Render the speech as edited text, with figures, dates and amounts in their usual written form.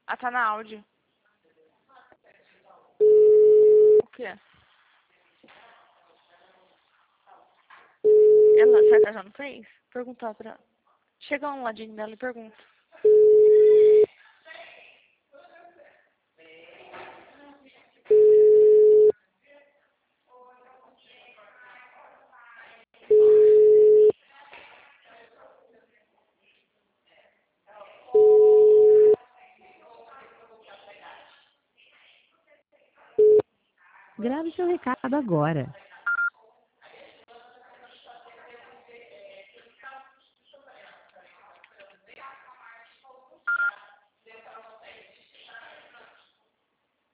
Ah, tá na áudio. O quê? Ela, será que ela já não fez? Perguntar pra ela. Chega um ladinho dela e pergunta. Grave seu recado agora.